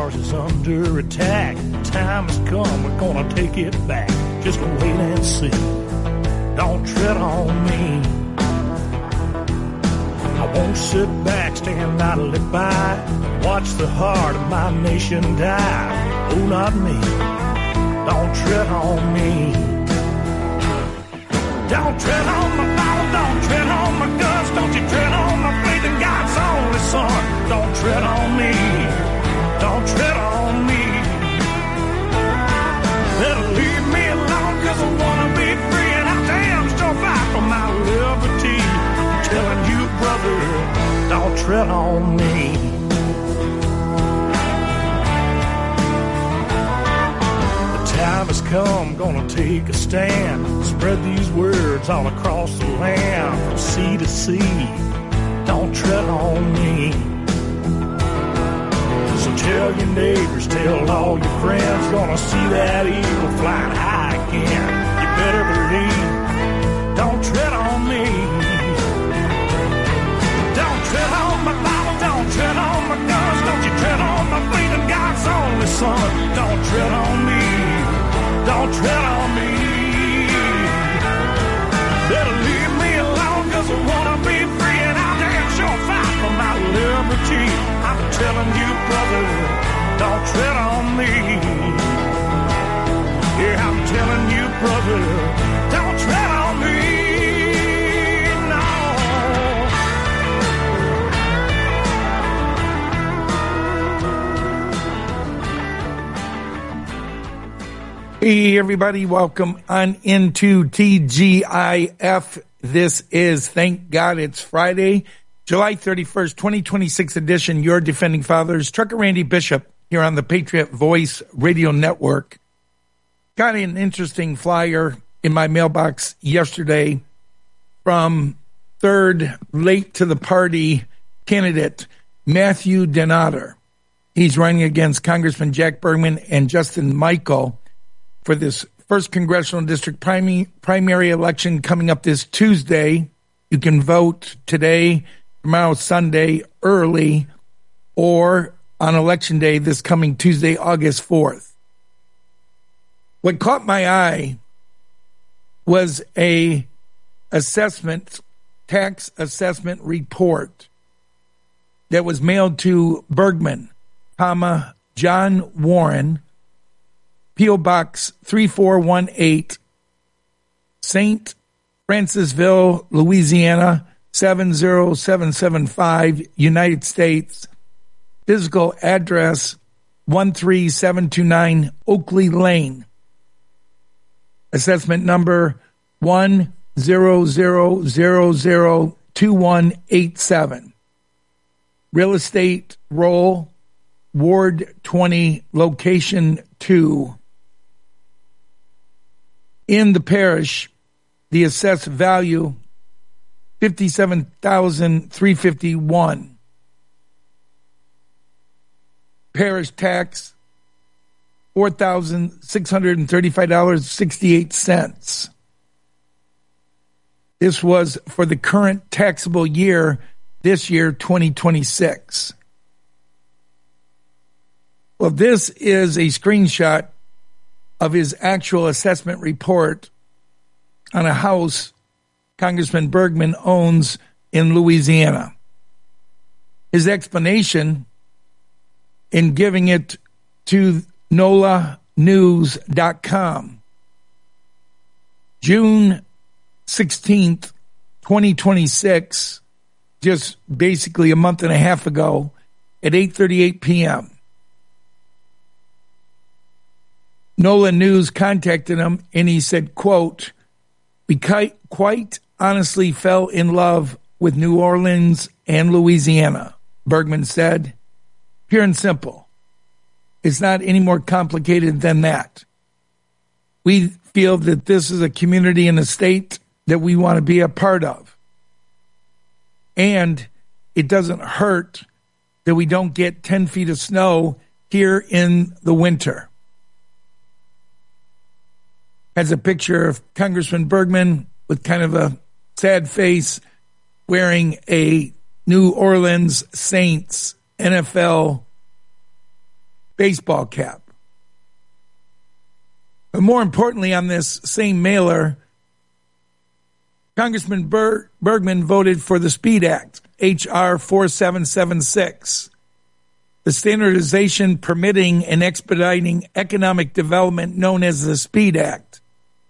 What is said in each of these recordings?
ours is under attack. Time has come, we're gonna take it back. Just wait and see. Don't tread on me. I won't sit back, stand idly by, watch the heart of my nation die. Oh, not me. Don't tread on me. Don't tread on my Bible, don't tread on my guts, don't you tread on my faith in God's only Son. Don't tread on me, don't tread on me. Better leave me alone, cause I wanna be free, and I damn sure fight for my liberty. I'm telling you, brother, don't tread on me. Time has come, gonna take a stand. Spread these words all across the land, from sea to sea. Don't tread on me. So tell your neighbors, tell all your friends, gonna see that eagle flying high again. You better believe, don't tread on me. Don't tread on my Bible, don't tread on my guns, don't you tread on my faith in God's only Son. Don't tread on me. Don't tread on me. Better leave me alone, cause I wanna be free, and I'll damn sure fight for my liberty. I'm telling you, brother, don't tread on me. Yeah, I'm telling you, brother, don't tread on me. Hey, everybody, welcome on into TGIF. This is, thank God it's Friday, July 31st, 2026 edition, Your Defending Fathers. Trucker Randy Bishop here on the Patriot Voice Radio Network. Got an interesting flyer in my mailbox yesterday from third late to the party candidate Matthew Denater. He's running against Congressman Jack Bergman and Justin Michael for this first congressional district primary election coming up this Tuesday. You can vote today, tomorrow, Sunday, early, or on Election Day this coming Tuesday, August 4th. What caught my eye was a tax assessment report that was mailed to Bergman, John Warren, P.O. Box 3418, St. Francisville, Louisiana, 70775, United States. Physical address 13729 Oakley Lane. Assessment number 100002187. Real estate role, Ward 20, location 2. In the parish, the assessed value, $57,351. Parish tax, $4,635.68. This was for the current taxable year, this year, 2026. Well, this is a screenshot of his actual assessment report on a house Congressman Bergman owns in Louisiana. His explanation in giving it to NOLAnews.com. June 16th, 2026, just basically a month and a half ago at 8:38 p.m. NOLA News contacted him, and he said, quote, "We quite honestly fell in love with New Orleans and Louisiana," Bergman said. "Pure and simple. It's not any more complicated than that. We feel that this is a community and a state that we want to be a part of. And it doesn't hurt that we don't get 10 feet of snow here in the winter." Has a picture of Congressman Bergman with kind of a sad face wearing a New Orleans Saints NFL baseball cap. But more importantly, on this same mailer, Congressman Bergman voted for the SPEED Act, H.R. 4776, the standardization, permitting, and expediting economic development known as the SPEED Act,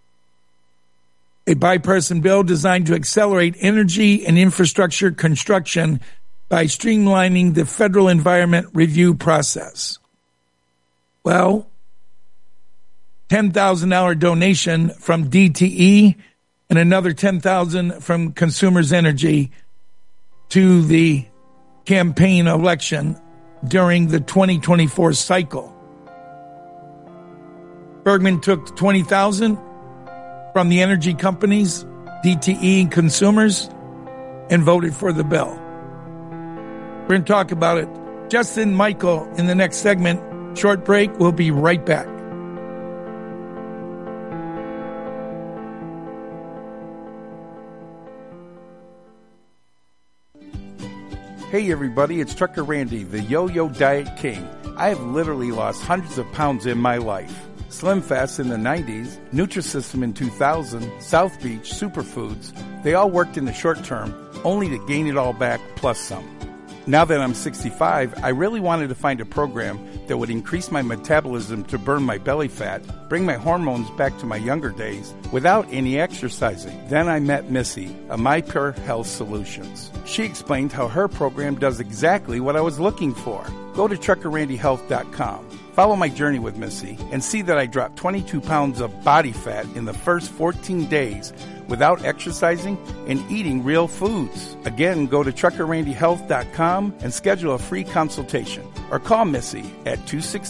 a bipartisan bill designed to accelerate energy and infrastructure construction by streamlining the federal environment review process. Well, $10,000 donation from DTE and another $10,000 from Consumers Energy to the campaign election during the 2024 cycle. Bergman took $20,000 from the energy companies, DTE and Consumers, and voted for the bill. We're going to talk about it. Justin Michael in the next segment. Short break. We'll be right back. Hey everybody, it's Trucker Randy, the Yo-Yo Diet King. I have literally lost hundreds of pounds in my life. Slim Fast in the 90s, Nutrisystem in 2000, South Beach, Superfoods, they all worked in the short term, only to gain it all back plus some. Now that I'm 65, I really wanted to find a program that would increase my metabolism to burn my belly fat, bring my hormones back to my younger days, without any exercising. Then I met Missy, of My Pure Health Solutions. She explained how her program does exactly what I was looking for. Go to TruckerRandyHealth.com. Follow my journey with Missy and see that I dropped 22 pounds of body fat in the first 14 days without exercising and eating real foods. Again, go to TruckerRandyHealth.com and schedule a free consultation or call Missy at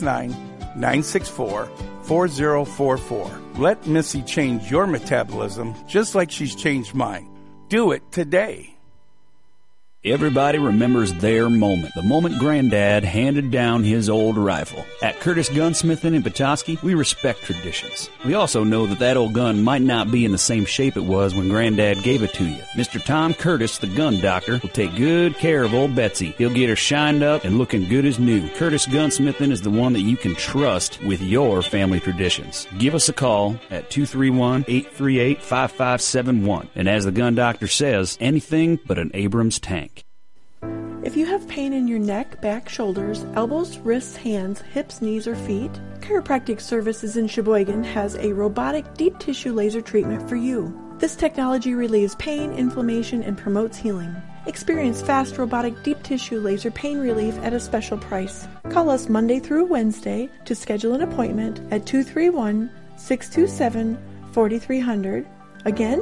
269-964-4044. Let Missy change your metabolism just like she's changed mine. Do it today. Everybody remembers their moment, the moment Granddad handed down his old rifle. At Curtis Gunsmithing in Petoskey, we respect traditions. We also know that old gun might not be in the same shape it was when Granddad gave it to you. Mr. Tom Curtis, the gun doctor, will take good care of old Betsy. He'll get her shined up and looking good as new. Curtis Gunsmithing is the one that you can trust with your family traditions. Give us a call at 231-838-5571. And as the gun doctor says, anything but an Abrams tank. If you have pain in your neck, back, shoulders, elbows, wrists, hands, hips, knees, or feet, Chiropractic Services in Sheboygan has a robotic deep tissue laser treatment for you. This technology relieves pain, inflammation, and promotes healing. Experience fast robotic deep tissue laser pain relief at a special price. Call us Monday through Wednesday to schedule an appointment at 231-627-4300. Again,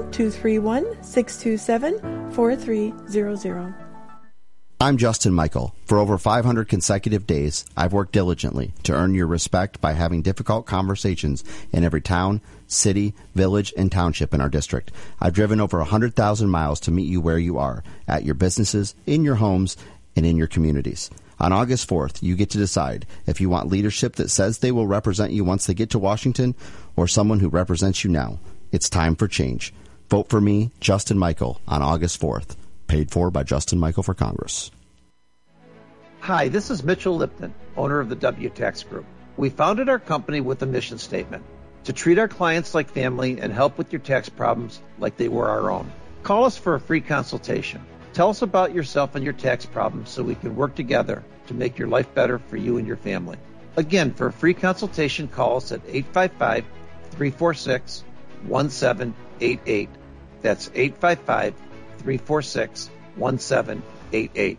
231-627-4300. I'm Justin Michael. For over 500 consecutive days, I've worked diligently to earn your respect by having difficult conversations in every town, city, village, and township in our district. I've driven over 100,000 miles to meet you where you are, at your businesses, in your homes, and in your communities. On August 4th, you get to decide if you want leadership that says they will represent you once they get to Washington, or someone who represents you now. It's time for change. Vote for me, Justin Michael, on August 4th. Paid for by Justin Michael for Congress. Hi, this is Mitchell Lipton, owner of the WTax Group. We founded our company with a mission statement: to treat our clients like family and help with your tax problems like they were our own. Call us for a free consultation. Tell us about yourself and your tax problems so we can work together to make your life better for you and your family. Again, for a free consultation, call us at 855-346-1788. That's 855-346-1788.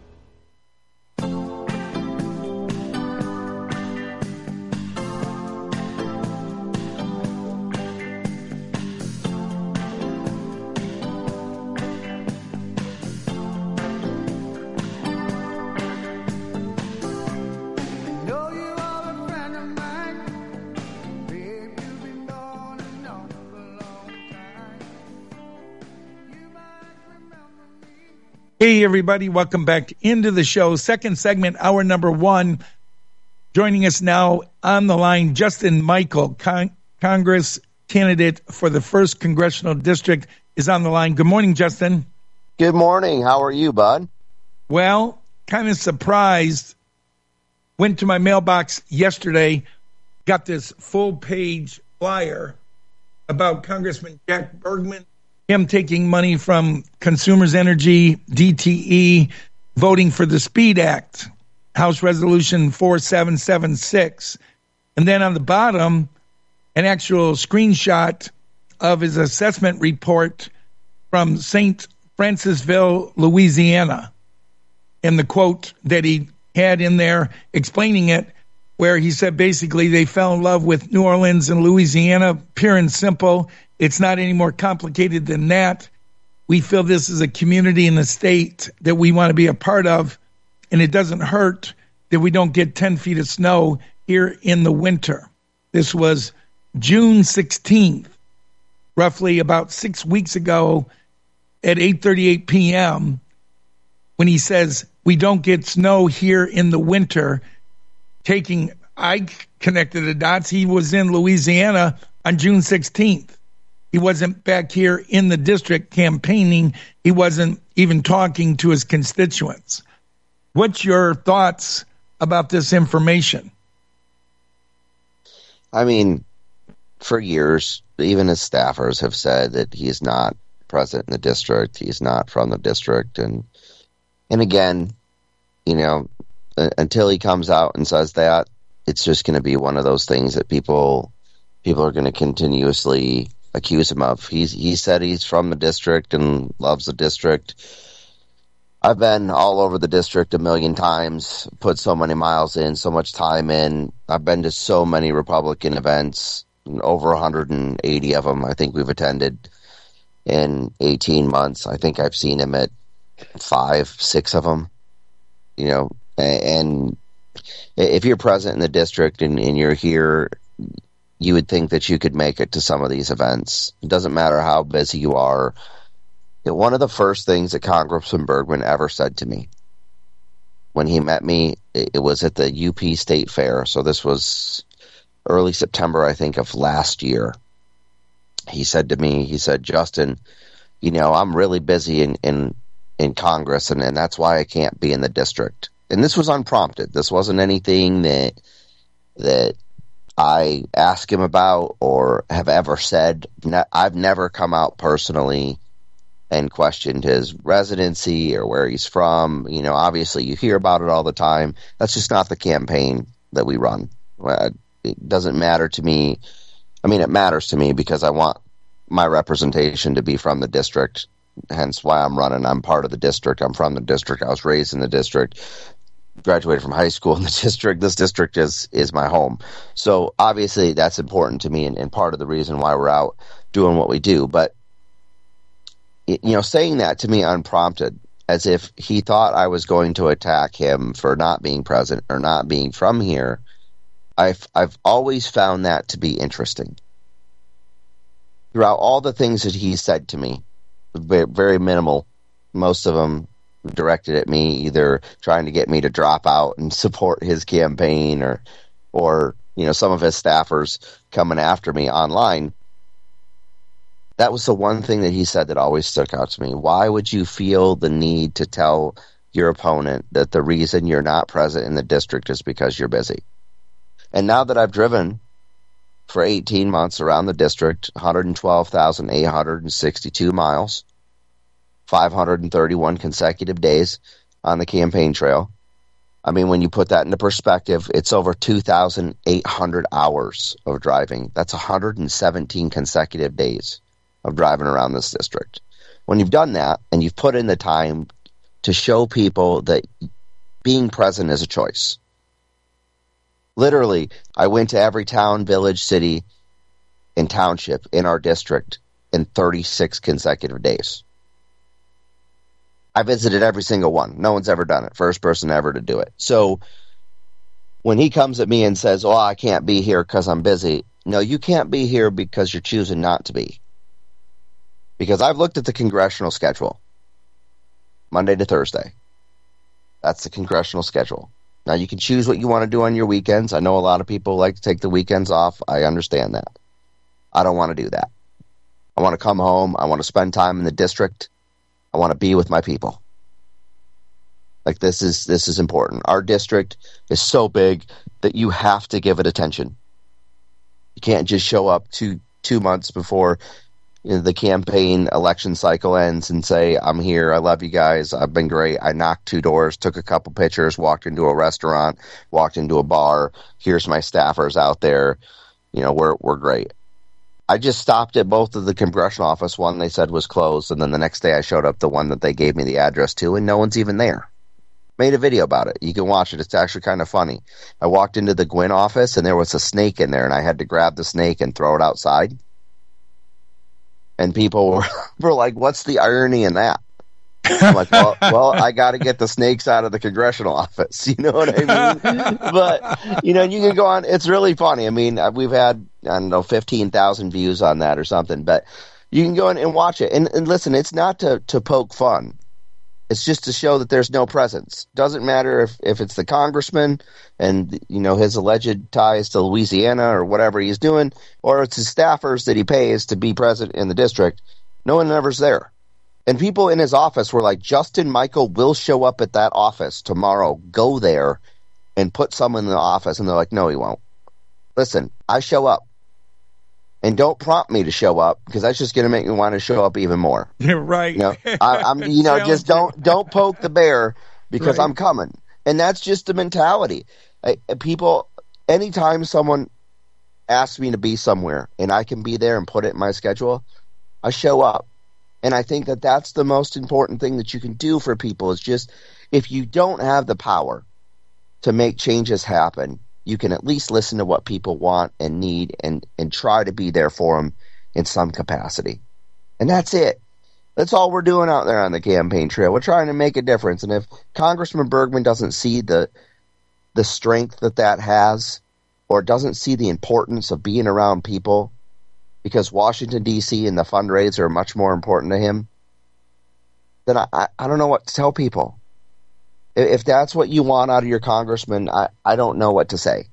Hey, everybody. Welcome back into the show. Second segment, hour number one. Joining us now on the line, Justin Michael, Congress candidate for the 1st Congressional District, is on the line. Good morning, Justin. Good morning. How are you, bud? Well, kind of surprised went to my mailbox yesterday, got this full-page flyer about Congressman Jack Bergman, him taking money from Consumers Energy, DTE, voting for the SPEED Act, House Resolution 4776. And then on the bottom, an actual screenshot of his assessment report from St. Francisville, Louisiana. And the quote that he had in there explaining it, where he said basically they fell in love with New Orleans and Louisiana, pure and simple. It's not any more complicated than that. We feel this is a community and a state that we want to be a part of, and it doesn't hurt that we don't get 10 feet of snow here in the winter. This was June 16th, roughly about 6 weeks ago at 8:38 p.m., when he says we don't get snow here in the winter. I connected the dots. He was in Louisiana on June 16th. He wasn't back here in the district campaigning. He wasn't even talking to his constituents. What's your thoughts about this information? I mean, for years, even his staffers have said that he's not present in the district. He's not from the district. And again, you know, until he comes out and says that, it's just going to be one of those things that people are going to continuously accuse him of. He said he's from the district and loves the district. I've been all over the district a million times, put so many miles in, so much time in. I've been to so many Republican events, over 180 of them I think we've attended in 18 months. I think I've seen him at 5, 6 of them, you know. And if you're present in the district and you're here, you would think that you could make it to some of these events. It doesn't matter how busy you are. One of the first things that Congressman Bergman ever said to me when he met me, it was at the UP State Fair. So this was early September, I think, of last year. He said to me, he said, "Justin, you know, I'm really busy in Congress, and that's why I can't be in the district." And this was unprompted. This wasn't anything that I asked him about or have ever said. I've never come out personally and questioned his residency or where he's from. You know, obviously you hear about it all the time. That's just not the campaign that we run. It doesn't matter to me. I mean, it matters to me because I want my representation to be from the district, hence why I'm running. I'm part of the district. I'm from the district. I was raised in the district, graduated from high school in the district. This district is my home. So obviously that's important to me and part of the reason why we're out doing what we do. But, you know, saying that to me unprompted, as if he thought I was going to attack him for not being present or not being from here, I've always found that to be interesting. Throughout all the things that he said to me, very minimal, most of them directed at me, either trying to get me to drop out and support his campaign or you know, some of his staffers coming after me online. That was the one thing that he said that always stuck out to me. Why would you feel the need to tell your opponent that the reason you're not present in the district is because you're busy? And now that I've driven for 18 months around the district, 112,862 miles, 531 consecutive days on the campaign trail. I mean, when you put that into perspective, it's over 2,800 hours of driving. That's 117 consecutive days of driving around this district. When you've done that and you've put in the time to show people that being present is a choice. Literally, I went to every town, village, city, and township in our district in 36 consecutive days. I visited every single one. No one's ever done it. First person ever to do it. So when he comes at me and says, "Oh, I can't be here because I'm busy," no, you can't be here because you're choosing not to be. Because I've looked at the congressional schedule, Monday to Thursday. That's the congressional schedule. Now, you can choose what you want to do on your weekends. I know a lot of people like to take the weekends off. I understand that. I don't want to do that. I want to come home. I want to spend time in the district. I want to be with my people. Like, this is important. Our district is so big that you have to give it attention. You can't just show up two months before the campaign election cycle ends and say, I'm here, I love you guys, I've been great, I knocked 2 doors, took a couple pictures, walked into a restaurant, walked into a bar, here's my staffers out there, we're great. I just stopped at both of the congressional office. One they said was closed, and then the next day I showed up the one that they gave me the address to, and no one's even there. Made a video about it. You can watch it. It's actually kind of funny. I walked into the Gwynn office, and there was a snake in there, and I had to grab the snake and throw it outside. And people were like, what's the irony in that? I'm like, well, I got to get the snakes out of the congressional office. You know what I mean? But, you can go on. It's really funny. I mean, we've had, 15,000 views on that or something. But you can go in and watch it. And listen, it's not to poke fun. It's just to show that there's no presence. Doesn't matter if it's the congressman and, his alleged ties to Louisiana or whatever he's doing, or it's his staffers that he pays to be present in the district. No one ever's there. And people in his office were like, Justin Michael will show up at that office tomorrow. Go there and put someone in the office. And they're like, no, he won't. Listen, I show up. And don't prompt me to show up, because that's just going to make me want to show up even more. You're right. I'm just don't poke the bear, because right. I'm coming. And that's just the mentality. People, anytime someone asks me to be somewhere and I can be there and put it in my schedule, I show up. And I think that that's the most important thing that you can do for people, is just, if you don't have the power to make changes happen, you can at least listen to what people want and need and try to be there for them in some capacity. And that's it. That's all we're doing out there on the campaign trail. We're trying to make a difference. And if Congressman Bergman doesn't see the strength that has, or doesn't see the importance of being around people, because Washington, D.C. and the fundraiser are much more important to him, then I don't know what to tell people. If that's what you want out of your congressman, I don't know what to say.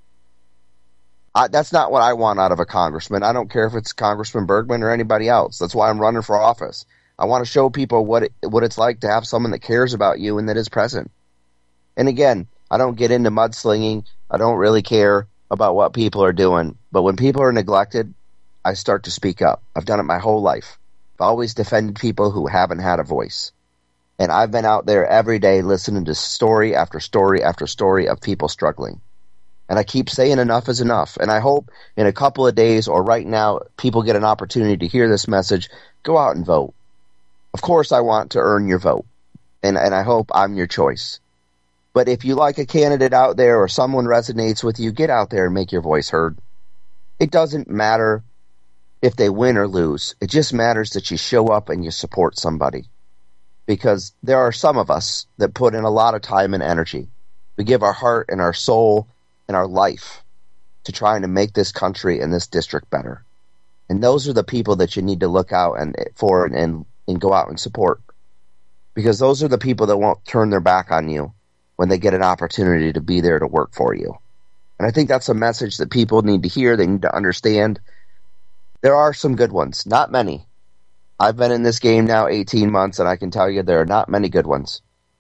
That's not what I want out of a congressman. I don't care if it's Congressman Bergman or anybody else. That's why I'm running for office. I want to show people what it's like to have someone that cares about you and that is present. And again, I don't get into mudslinging. I don't really care about what people are doing. But when people are neglected, I start to speak up. I've done it my whole life. I've always defended people who haven't had a voice. And I've been out there every day listening to story after story after story of people struggling. And I keep saying enough is enough. And I hope in a couple of days or right now, people get an opportunity to hear this message. Go out and vote. Of course, I want to earn your vote. And I hope I'm your choice. But if you like a candidate out there or someone resonates with you, get out there and make your voice heard. It doesn't matter if they win or lose. It just matters that you show up and you support somebody. Because there are some of us that put in a lot of time and energy. We give our heart and our soul and our life to trying to make this country and this district better. And those are the people that you need to look out for and go out and support. Because those are the people that won't turn their back on you when they get an opportunity to be there to work for you. And I think that's a message that people need to hear. They need to understand. There are some good ones, not many. I've been in this game now 18 months, and I can tell you there are not many good ones.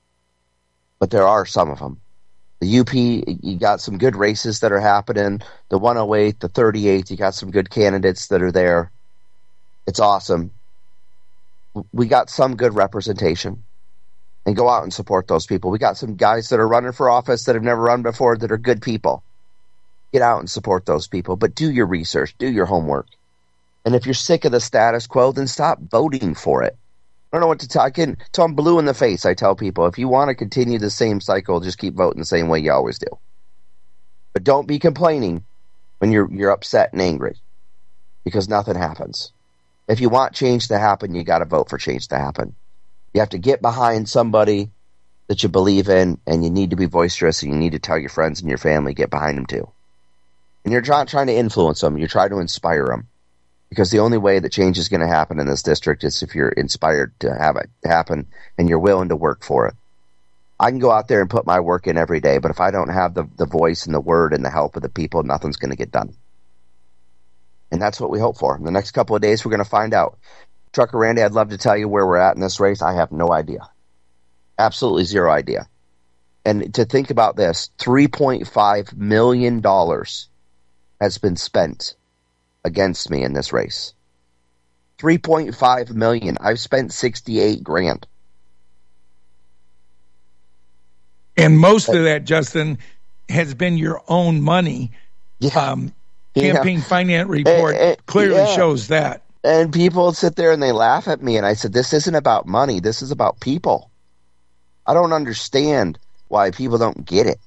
But there are some of them. The UP, you got some good races that are happening. The 108, the 38, you got some good candidates that are there. It's awesome. We got some good representation. And go out and support those people. We got some guys that are running for office that have never run before that are good people. Get out and support those people. But do your research. Do your homework. And if you're sick of the status quo, then stop voting for it. I don't know what to tell. Until I'm blue in the face, I tell people, if you want to continue the same cycle, just keep voting the same way you always do. But don't be complaining when you're upset and angry, because nothing happens. If you want change to happen, you got to vote for change to happen. You have to get behind somebody that you believe in, and you need to be boisterous, and you need to tell your friends and your family, get behind them too. And you're not trying to influence them. You're trying to inspire them. Because the only way that change is going to happen in this district is if you're inspired to have it happen and you're willing to work for it. I can go out there and put my work in every day, but if I don't have the voice and the word and the help of the people, nothing's going to get done. And that's what we hope for. In the next couple of days, we're going to find out. Trucker Randy, I'd love to tell you where we're at in this race. I have no idea. Absolutely zero idea. And to think about this, $3.5 million has been spent against me in this race. $3.5 million. I've spent $68,000. And most of that, Justin, has been your own money. Yeah. Campaign finance report clearly shows that. And people sit there and they laugh at me. And I said, this isn't about money. This is about people. I don't understand why people don't get it.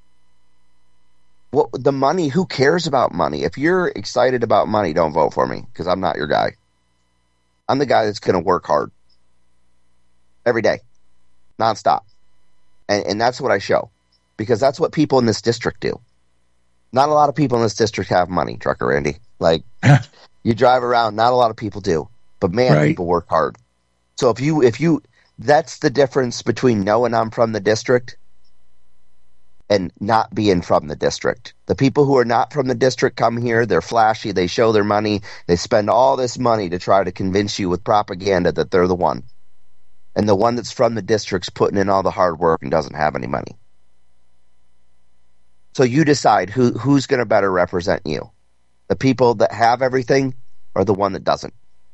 What the money? Who cares about money? If you're excited about money, don't vote for me because I'm not your guy. I'm the guy that's going to work hard every day, nonstop. And that's what I show because that's what people in this district do. Not a lot of people in this district have money, Trucker Randy. Like, you drive around, not a lot of people do. But, man, people work hard. So if you that's the difference between knowing I'm from the district and not being from the district. The people who are not from the district come here, they're flashy, they show their money, they spend all this money to try to convince you with propaganda that they're the one. And the one that's from the district's putting in all the hard work and doesn't have any money. So you decide who's going to better represent you. The people that have everything or the one that doesn't.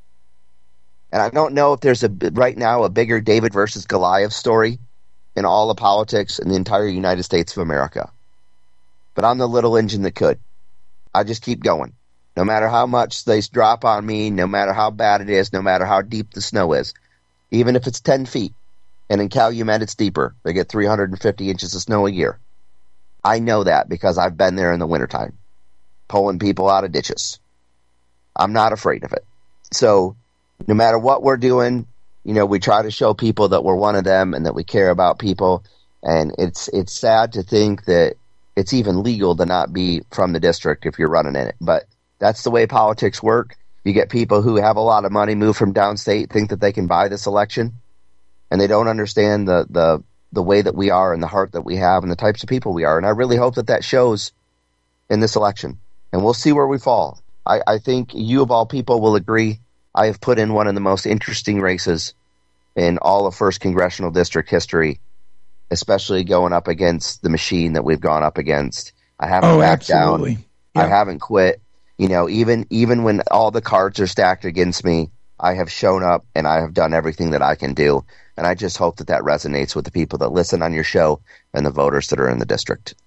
And I don't know if there's right now a bigger David versus Goliath story in all of politics in the entire United States of America. But I'm the little engine that could. I just keep going. No matter how much they drop on me, no matter how bad it is, no matter how deep the snow is. Even if it's 10 feet. And in Calumet it's deeper. They get 350 inches of snow a year. I know that because I've been there in the wintertime. Pulling people out of ditches. I'm not afraid of it. So no matter what we're doing, we try to show people that we're one of them and that we care about people. And it's sad to think that it's even legal to not be from the district if you're running in it. But that's the way politics work. You get people who have a lot of money move from downstate, think that they can buy this election, and they don't understand the way that we are and the heart that we have and the types of people we are. And I really hope that shows in this election. And we'll see where we fall. I think you of all people will agree I have put in one of the most interesting races in all of 1st Congressional District history, especially going up against the machine that we've gone up against. I haven't backed down. Yep. I haven't quit. Even when all the cards are stacked against me, I have shown up and I have done everything that I can do. And I just hope that resonates with the people that listen on your show and the voters that are in the district.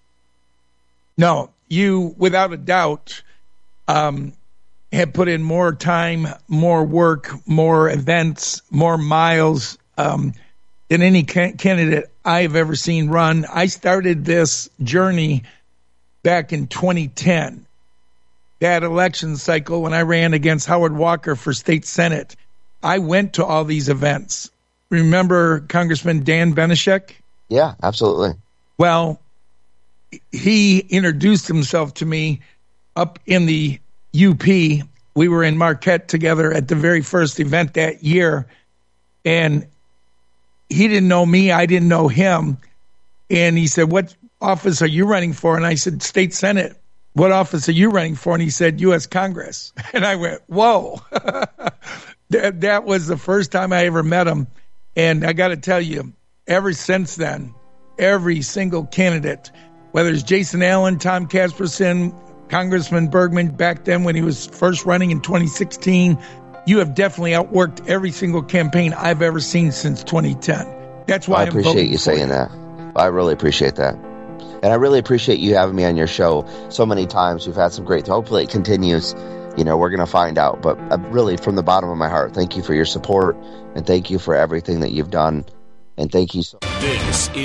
No, you, without a doubt, have put in more time, more work, more events, more miles than any candidate I've ever seen run. I started this journey back in 2010. That election cycle when I ran against Howard Walker for state senate, I went to all these events. Remember Congressman Dan Benishek? Yeah, absolutely. Well, he introduced himself to me up in the UP. We were in Marquette together at the very first event that year, and he didn't know me. I didn't know him. And he said, "What office are you running for?" And I said, "State Senate." "What office are you running for?" And he said, U.S. Congress. And I went, whoa. That was the first time I ever met him. And I got to tell you, ever since then, every single candidate, whether it's Jason Allen, Tom Casperson, Congressman Bergman back then when he was first running in 2016, you have definitely outworked every single campaign I've ever seen since 2010. That's why I appreciate you saying that. I really appreciate that. And I really appreciate you having me on your show so many times. We've had some great, hopefully it continues. We're going to find out. But really, from the bottom of my heart, thank you for your support. And thank you for everything that you've done. And thank you so much.